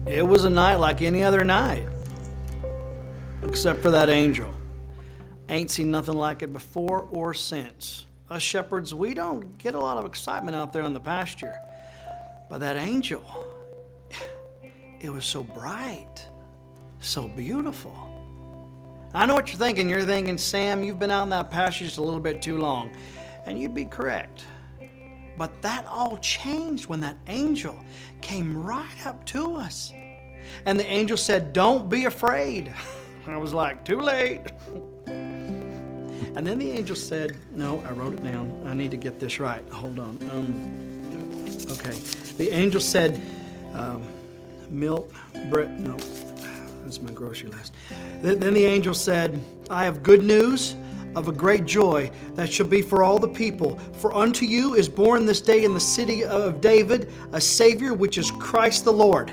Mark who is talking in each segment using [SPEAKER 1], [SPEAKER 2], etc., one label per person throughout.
[SPEAKER 1] It was a night like any other night, except for that angel. Ain't seen nothing like it before or since. Us shepherds, we don't get a lot of excitement out there in the pasture. But that angel, it was so bright, so beautiful. I know what you're thinking. You're thinking, Sam, you've been out in that pasture just a little bit too long. And you'd be correct. But that all changed when that angel came right up to us. And the angel said, "Don't be afraid." I was like, too late. And then the angel said, no, I wrote it down. I need to get this right. Hold on. Okay. The angel said, milk, bread, no, that's my grocery list. Then the angel said, "I have good news of a great joy that shall be for all the people. For unto you is born this day in the city of David a Savior, which is Christ the Lord."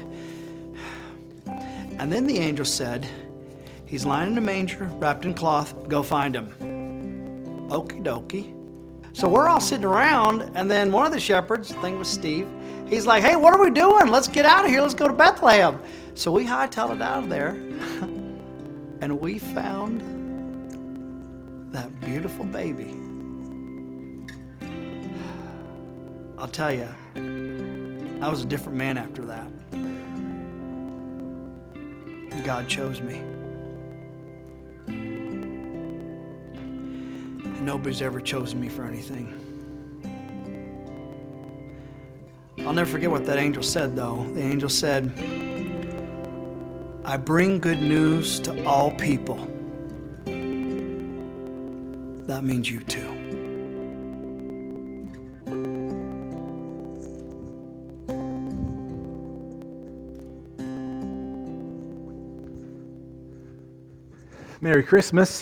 [SPEAKER 1] And then the angel said, "He's lying in a manger, wrapped in cloth. Go find him." Okie dokie. So we're all sitting around, and then one of the shepherds, I think it was Steve, he's like, "Hey, what are we doing? Let's get out of here. Let's go to Bethlehem." So we hightailed it out of there, and we found that beautiful baby. I'll tell you, I was a different man after that. God chose me. And nobody's ever chosen me for anything. I'll never forget what that angel said, though. The angel said, "I bring good news to all people." That means you too.
[SPEAKER 2] Merry Christmas.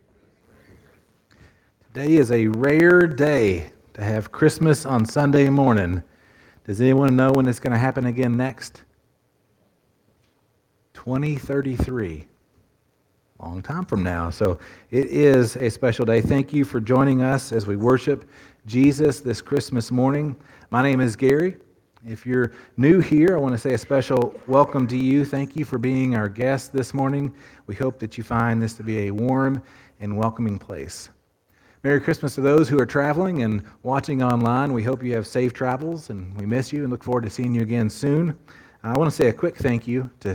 [SPEAKER 2] Today is a rare day to have Christmas on Sunday morning. Does anyone know when it's going to happen again next? 2033. Long time from now. So it is a special day. Thank you for joining us as we worship Jesus this Christmas morning. My name is Gary. If you're new here, I want to say a special welcome to you. Thank you for being our guest this morning. We hope that you find this to be a warm and welcoming place. Merry Christmas to those who are traveling and watching online. We hope you have safe travels, and we miss you and look forward to seeing you again soon. I want to say a quick thank you to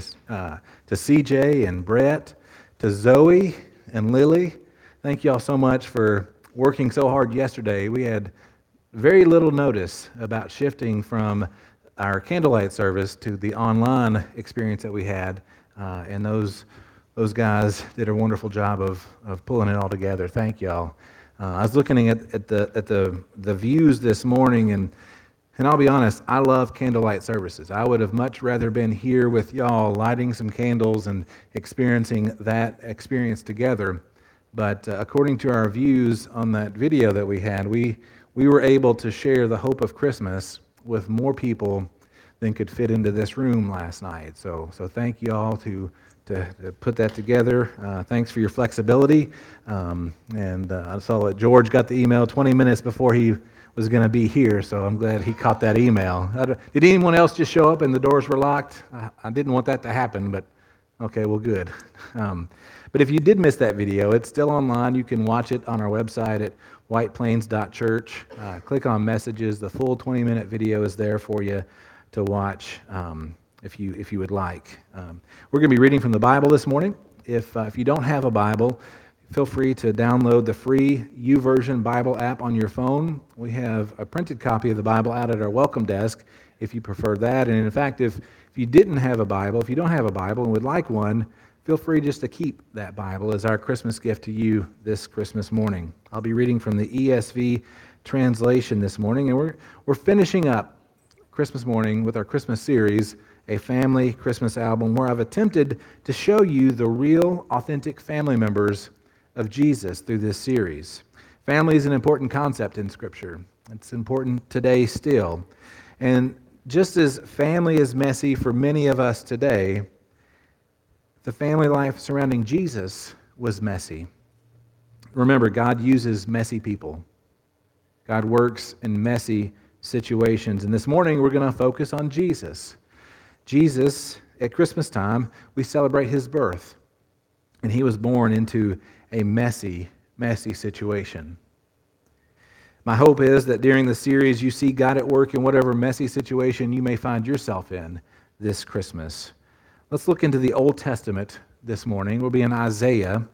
[SPEAKER 2] CJ and Brett, to Zoe and Lily. Thank you all so much for working so hard yesterday. We had very little notice about shifting from our candlelight service to the online experience that we had, and those guys did a wonderful job of pulling it all together. Thank y'all. I was looking at the views this morning, and I'll be honest, I love candlelight services. I would have much rather been here with y'all lighting some candles and experiencing that experience together. But according to our views on that video that we had, we were able to share the hope of Christmas with more people than could fit into this room last night. So thank you all to put that together. Thanks for your flexibility. I saw that George got the email 20 minutes before he was going to be here, so I'm glad he caught that email. Did anyone else just show up and the doors were locked? I didn't want that to happen, but okay, well, good. But if you did miss that video, it's still online. You can watch it on our website at whiteplains.church. Click on messages. The full 20-minute video is there for you to watch if you would like. We're going to be reading from the Bible this morning. If you don't have a Bible, feel free to download the free YouVersion Bible app on your phone. We have a printed copy of the Bible out at our welcome desk if you prefer that. And in fact, if you didn't have a Bible, if you don't have a Bible and would like one, feel free just to keep that Bible as our Christmas gift to you this Christmas morning. I'll be reading from the ESV translation this morning, and we're finishing up Christmas morning with our Christmas series, a family Christmas album, where I've attempted to show you the real, authentic family members of Jesus through this series. Family is an important concept in Scripture. It's important today still. And just as family is messy for many of us today, the family life surrounding Jesus was messy. Remember, God uses messy people. God works in messy situations. And this morning we're going to focus on Jesus. Jesus at Christmas time, we celebrate his birth. And he was born into a messy, messy situation. My hope is that during the series you see God at work in whatever messy situation you may find yourself in this Christmas. Let's look into the Old Testament this morning. We'll be in Isaiah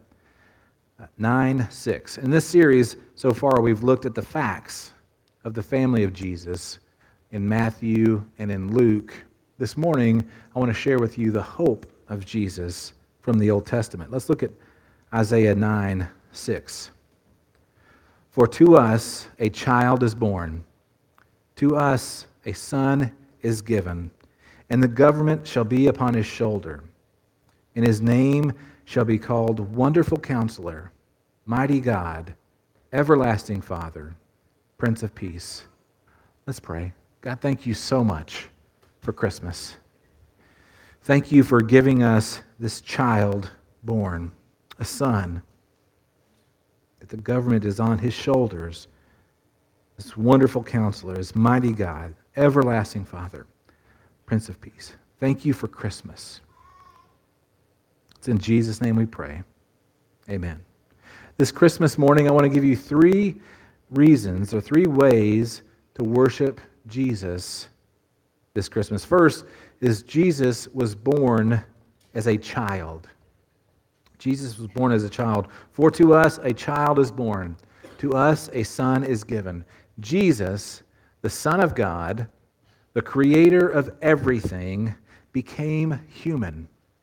[SPEAKER 2] 9:6. In this series, so far, we've looked at the facts of the family of Jesus in Matthew and in Luke. This morning, I want to share with you the hope of Jesus from the Old Testament. Let's look at Isaiah 9:6. For to us a child is born, to us a son is given, and the government shall be upon his shoulder, and his name shall be called Wonderful Counselor, Mighty God, Everlasting Father, Prince of Peace. Let's pray. God, thank you so much for Christmas. Thank you for giving us this child born, a son, that the government is on his shoulders. This wonderful counselor, this mighty God, everlasting Father, Prince of Peace. Thank you for Christmas. It's in Jesus' name we pray. Amen. This Christmas morning, I want to give you three reasons or three ways to worship Jesus this Christmas. First is Jesus was born as a child. Jesus was born as a child. For to us a child is born, to us a son is given. Jesus, the Son of God, the creator of everything, became human.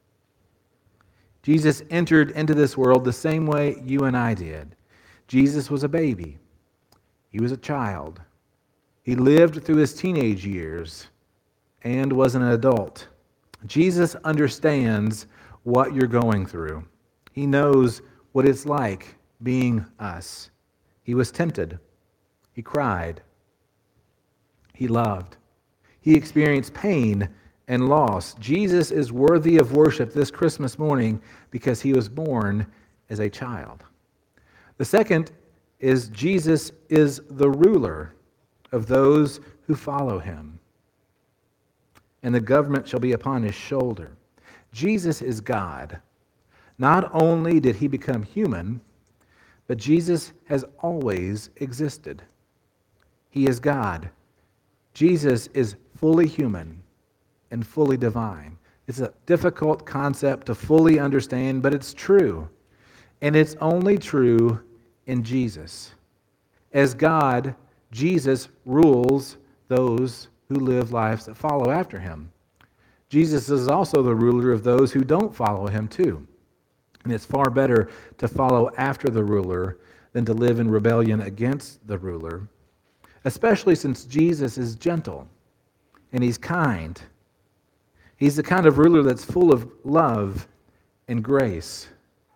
[SPEAKER 2] Jesus entered into this world the same way you and I did. Jesus was a baby. He was a child. He lived through his teenage years and was an adult. Jesus understands what you're going through. He knows what it's like being us. He was tempted. He cried. He loved. He experienced pain and loss. Jesus is worthy of worship this Christmas morning because he was born as a child. The second is Jesus is the ruler of those who follow him, and the government shall be upon his shoulder. Jesus is God. Not only did he become human, but Jesus has always existed. He is God. Jesus is fully human and fully divine. It's a difficult concept to fully understand, but it's true. And it's only true in Jesus. As God, Jesus rules those who live lives that follow after him. Jesus is also the ruler of those who don't follow him too. And it's far better to follow after the ruler than to live in rebellion against the ruler, especially since Jesus is gentle and he's kind. He's the kind of ruler that's full of love and grace.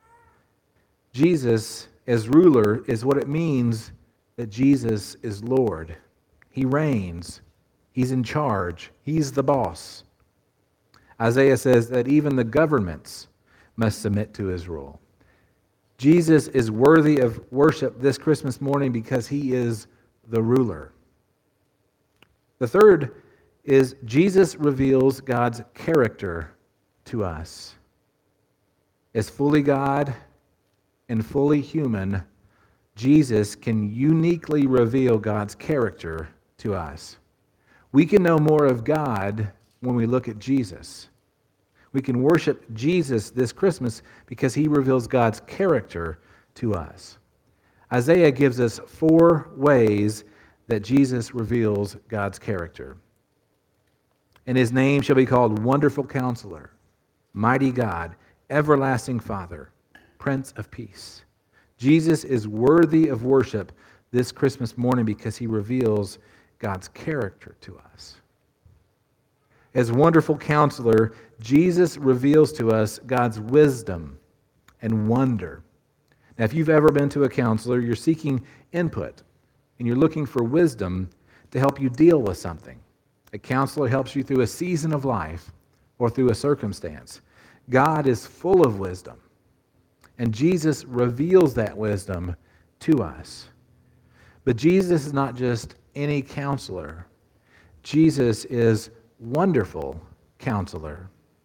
[SPEAKER 2] Jesus, as ruler, is what it means that Jesus is Lord. He reigns. He's in charge. He's the boss. Isaiah says that even the governments must submit to his rule. Jesus is worthy of worship this Christmas morning because he is the ruler. The third is Jesus reveals God's character to us. As fully God and fully human, Jesus can uniquely reveal God's character to us. We can know more of God when we look at Jesus. We can worship Jesus this Christmas because he reveals God's character to us. Isaiah gives us 4 ways that Jesus reveals God's character. And his name shall be called Wonderful Counselor, Mighty God, Everlasting Father, Prince of Peace. Jesus is worthy of worship this Christmas morning because he reveals God's character to us. As Wonderful Counselor, Jesus reveals to us God's wisdom and wonder. Now, if you've ever been to a counselor, you're seeking input and you're looking for wisdom to help you deal with something. A counselor helps you through a season of life or through a circumstance. God is full of wisdom, and Jesus reveals that wisdom to us. But Jesus is not just any counselor. Jesus is Wonderful Counselor.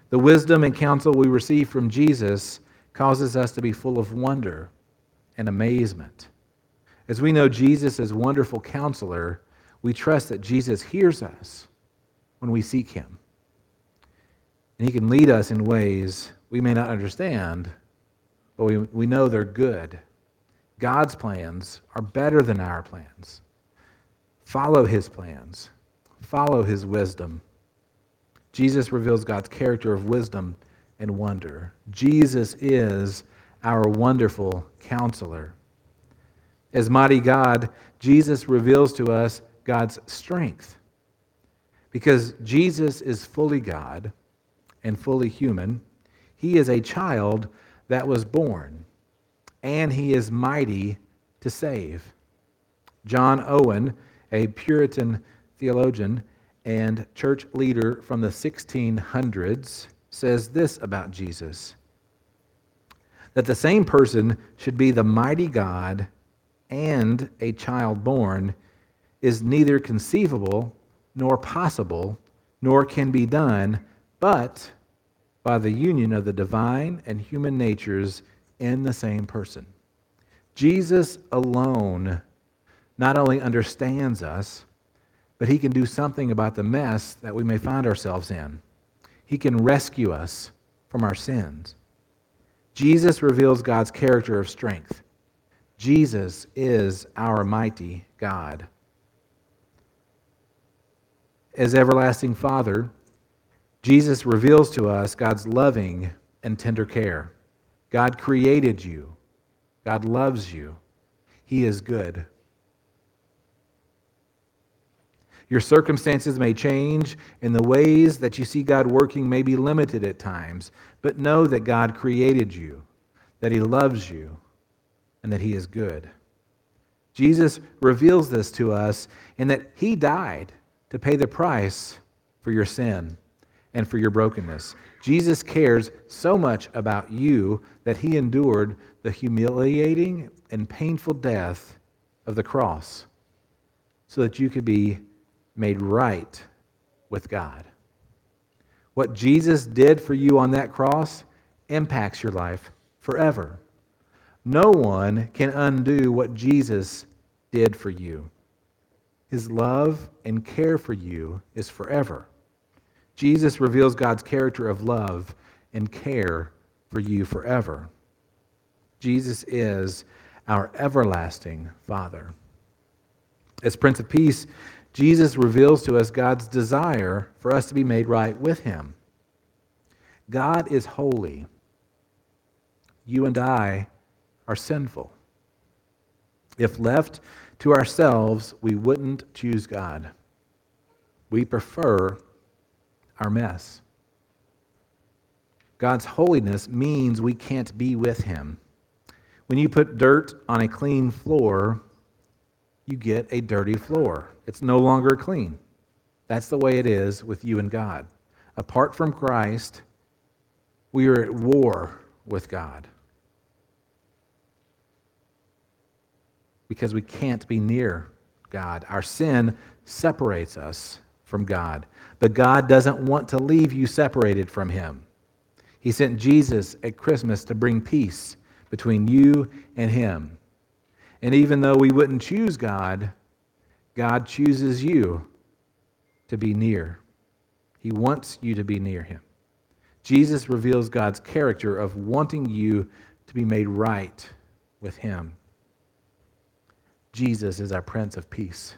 [SPEAKER 2] The wisdom and counsel we receive from Jesus causes us to be full of wonder and amazement. As we know Jesus as wonderful counselor, we trust that Jesus hears us when we seek him. And he can lead us in ways we may not understand, but we know they're good. God's plans are better than our plans. Follow his plans. Follow his wisdom. Jesus reveals God's character of wisdom and wonder. Jesus is our wonderful counselor. As mighty God, Jesus reveals to us God's strength. Because Jesus is fully God and fully human, he is a child that was born, and he is mighty to save. John Owen, a Puritan theologian and church leader from the 1600s, says this about Jesus: that the same person should be the mighty God and a child born is neither conceivable nor possible, nor can be done, but by the union of the divine and human natures in the same person. Jesus alone not only understands us, but he can do something about the mess that we may find ourselves in. He can rescue us from our sins. Jesus reveals God's character of strength. Jesus is our mighty God. As everlasting Father, Jesus reveals to us God's loving and tender care. God created you. God loves you. He is good. Your circumstances may change, and the ways that you see God working may be limited at times, but know that God created you, that he loves you, and that he is good. Jesus reveals this to us in that he died to pay the price for your sin and for your brokenness. Jesus cares so much about you that he endured the humiliating and painful death of the cross so that you could be made right with God. What Jesus did for you on that cross impacts your life forever. No one can undo what Jesus did for you. His love and care for you is forever. Jesus reveals God's character of love and care for you forever. Jesus is our everlasting Father. As Prince of Peace, Jesus reveals to us God's desire for us to be made right with him. God is holy. You and I are sinful. If left to ourselves, we wouldn't choose God. We prefer our mess. God's holiness means we can't be with him. When you put dirt on a clean floor, you get a dirty floor. It's no longer clean. That's the way it is with you and God. Apart from Christ, we are at war with God because we can't be near God. Our sin separates us from God, but God doesn't want to leave you separated from him. He sent Jesus at Christmas to bring peace between you and him. And even though we wouldn't choose God, God chooses you to be near. He wants you to be near him. Jesus reveals God's character of wanting you to be made right with him. Jesus is our Prince of Peace.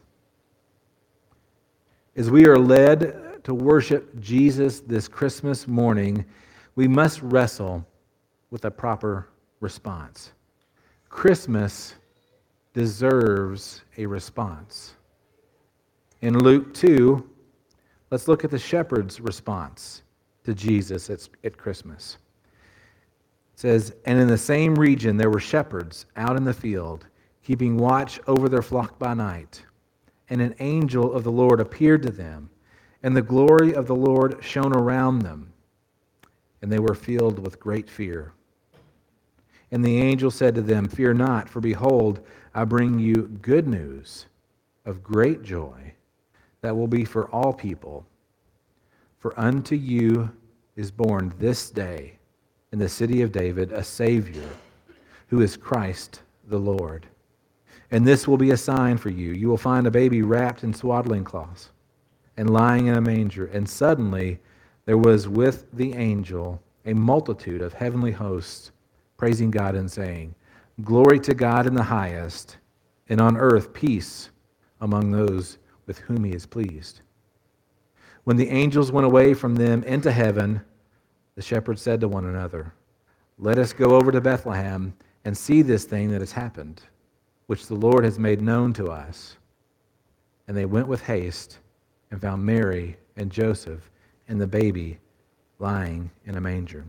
[SPEAKER 2] As we are led to worship Jesus this Christmas morning, we must wrestle with a proper response. Christmas deserves a response. In Luke 2, let's look at the shepherd's response to Jesus at Christmas. It says, "And in the same region there were shepherds out in the field, keeping watch over their flock by night. And an angel of the Lord appeared to them, and the glory of the Lord shone around them, and they were filled with great fear. And the angel said to them, 'Fear not, for behold, I bring you good news of great joy that will be for all people. For unto you is born this day in the city of David a Savior, who is Christ the Lord. And this will be a sign for you. You will find a baby wrapped in swaddling cloths and lying in a manger." And suddenly there was with the angel a multitude of heavenly hosts, praising God and saying, "Glory to God in the highest, and on earth peace among those with whom he is pleased." When the angels went away from them into heaven, the shepherds said to one another, "Let us go over to Bethlehem and see this thing that has happened, which the Lord has made known to us." And they went with haste and found Mary and Joseph and the baby lying in a manger.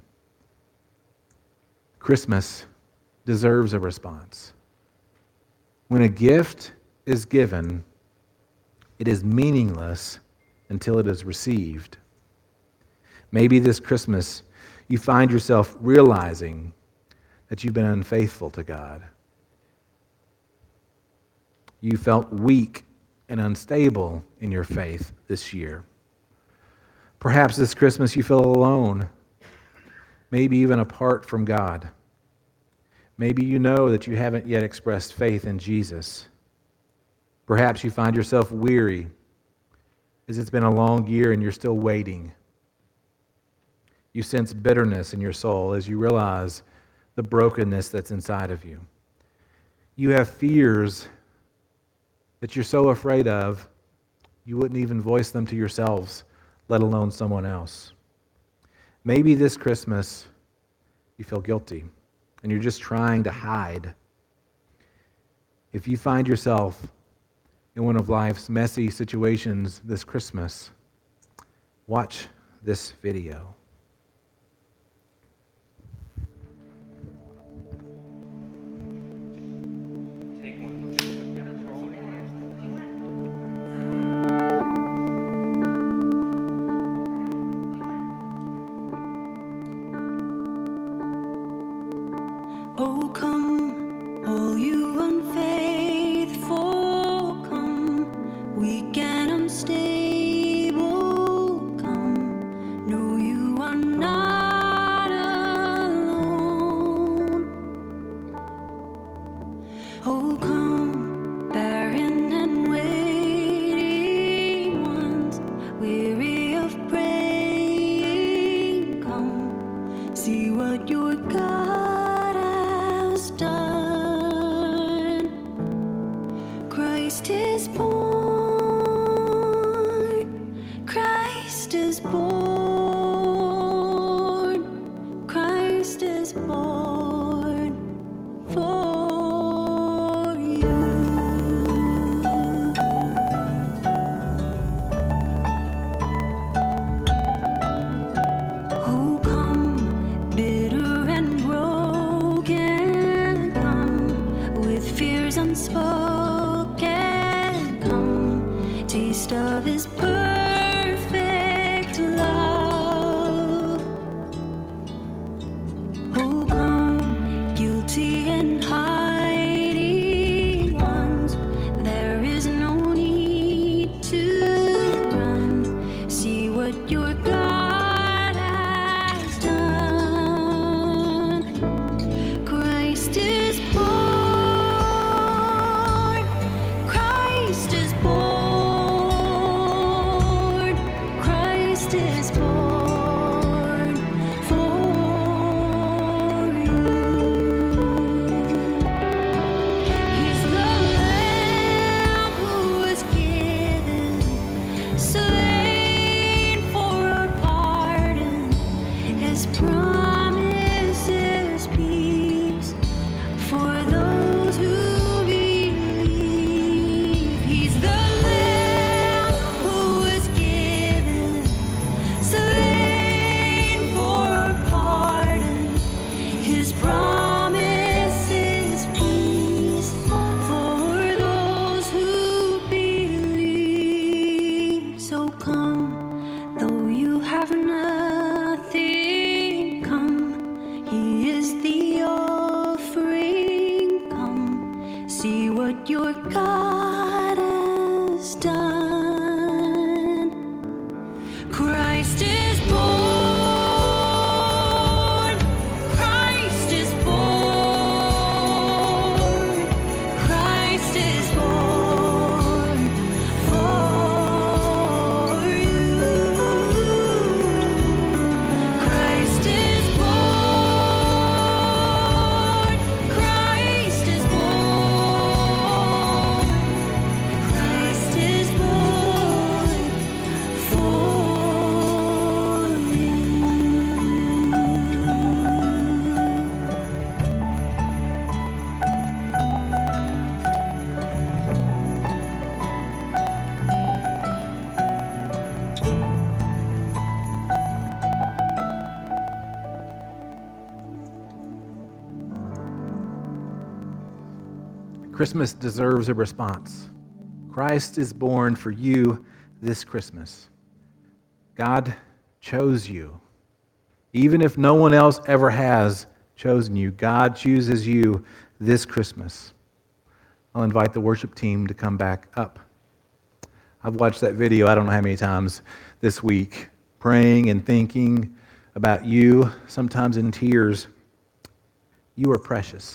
[SPEAKER 2] Christmas deserves a response. When a gift is given, it is meaningless until it is received. Maybe this Christmas you find yourself realizing that you've been unfaithful to God. You felt weak and unstable in your faith this year. Perhaps this Christmas you feel alone, maybe even apart from God. Maybe you know that you haven't yet expressed faith in Jesus. Perhaps you find yourself weary as it's been a long year and you're still waiting. You sense bitterness in your soul as you realize the brokenness that's inside of you. You have fears that you're so afraid of, you wouldn't even voice them to yourselves, let alone someone else. Maybe this Christmas you feel guilty and you're just trying to hide. If you find yourself in one of life's messy situations this Christmas, watch this video.
[SPEAKER 3] Oh, come, all you unfaithful, come, weak and unstable, come. No, you are not alone. Oh, come, barren and waiting ones, weary of praying, come, see what your God has done.
[SPEAKER 2] Christmas deserves a response. Christ is born for you this Christmas. God chose you. Even if no one else ever has chosen you, God chooses you this Christmas. I'll invite the worship team to come back up. I've watched that video I don't know how many times this week, praying and thinking about you, sometimes in tears. You are precious.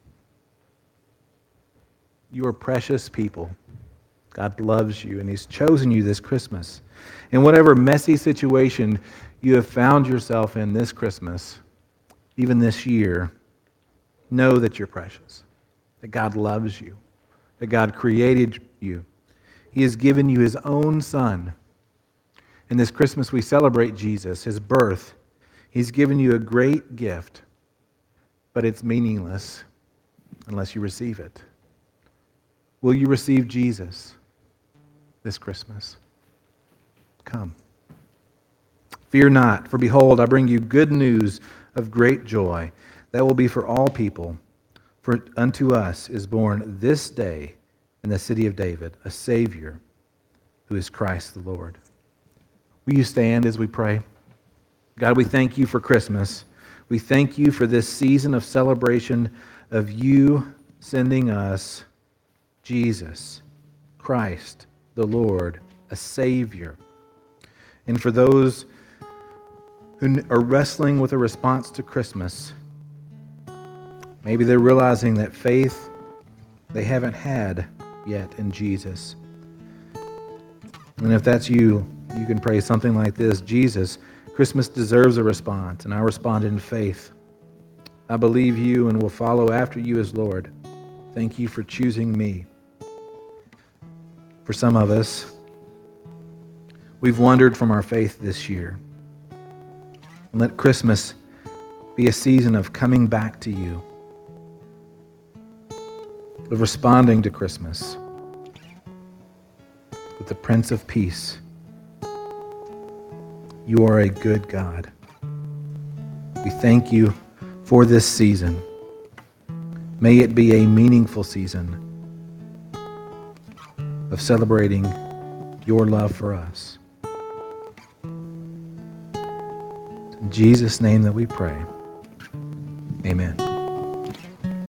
[SPEAKER 2] You are precious people. God loves you, and He's chosen you this Christmas. In whatever messy situation you have found yourself in this Christmas, even this year, know that you're precious, that God loves you, that God created you. He has given you His own Son. And this Christmas we celebrate Jesus, His birth. He's given you a great gift, but it's meaningless unless you receive it. Will you receive Jesus this Christmas? Come. Fear not, for behold, I bring you good news of great joy that will be for all people. For unto us is born this day in the city of David a Savior, who is Christ the Lord. Will you stand as we pray? God, we thank you for Christmas. We thank you for this season of celebration of you sending us Jesus, Christ the Lord, a Savior. And for those who are wrestling with a response to Christmas, maybe they're realizing that faith they haven't had yet in Jesus. And if that's you, you can pray something like this: Jesus, Christmas deserves a response, and I respond in faith. I believe you and will follow after you as Lord. Thank you for choosing me. For some of us, we've wandered from our faith this year. And let Christmas be a season of coming back to you, of responding to Christmas with the Prince of Peace. You are a good God. We thank you for this season. May it be a meaningful season of celebrating your love for us. In Jesus' name that we pray. Amen.